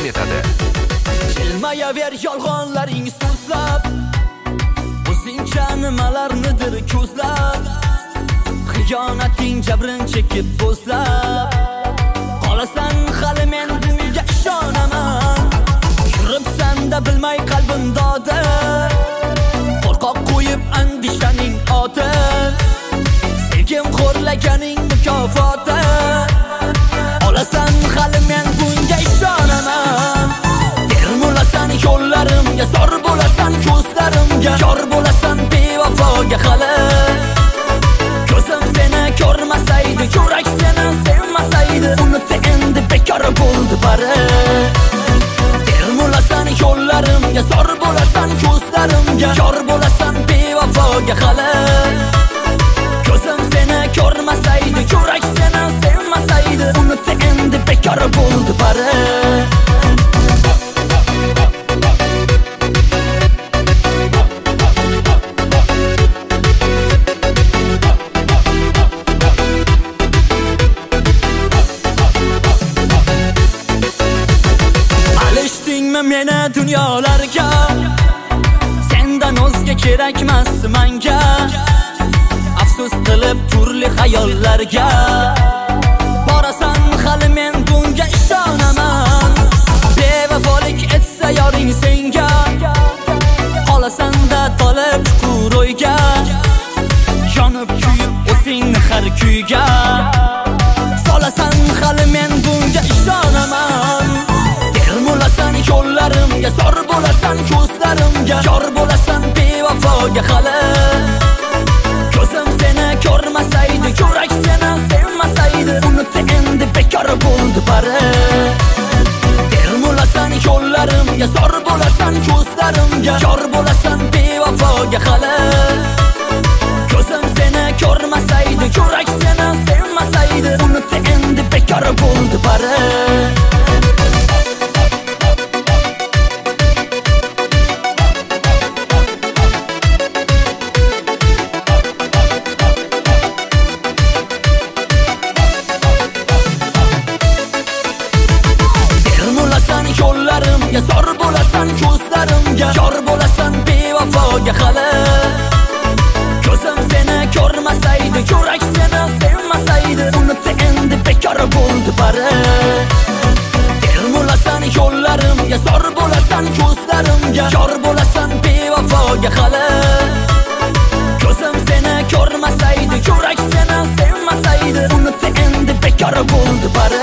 etadi. Jilmayaver yolg'onlaring so'zlab, o'zingcha nimalarnidir ko'zlab, xiyonating jabrin chekib bo'zlab, qolasan hali men bunga ishonaman. Yuribsan-da bilmay qalbim dodi, qo'rqoq qo'yib andishaning oti, sevgim xo'rlaganing mukofoti, olasan hali men bunga ishonaman. Termulasan yo'llarimga, zor bo'lasan ko'zlarimga, yor bo'lasan bevafoga hali. Ko'zim seni ko'rmasaydi, yurak seni sevmasaydi, unutdi endi bekor bo'ldi bari. Termulasan yo'llarimga, zor bo'lasan ko'zlarimga, yor bo'lasan bevafoga hali. Ko'zim seni ko'rmasaydi, yurak seni sevmasaydi, unutdi endi bekor bo'ldi bari. Meni dunyolarga, sendan o'zga kerakmas menga. Afsus qilib turli xayollarga, borasan hali men bunga ishonaman. Bevafolik etsa yoring senga, qolasan-da tolib chuqur o'yga, yonib kuyib o'zingni har kuyga, solasan hali men bunga ishonaman. Termulasan yo'llarimga, zor bo'lasan ko'zlarimga, yor bo'lasan bevafoga hali. Ko'zim seni ko'rmasaydi, yurak seni sevmasaydi, unutdi endi bekor bo'ldi bari. Termulasan yo'llarimga, zor bo'lasan ko'zlarimga, yor bo'lasan bevafoga hali. Ko'zim seni ko'rmasaydi, yurak seni sevmasaydi, unutdi endi bekor bo'ldi bari. Yo'llarimga, zor bo'lasan ko'zlarimga, yor bo'lasan bevafoga hali. Ko'zim seni ko'rmasaydi, yurak seni sevmasaydi, unutdi endi bekor bo'ldi bari. Termulasan yo'llarimga, zor bo'lasan ko'zlarimga, yor bo'lasan bevafoga hali. Ko'zim seni ko'rmasaydi, yurak seni sevmasaydi, unutdi endi bekor bo'ldi bari.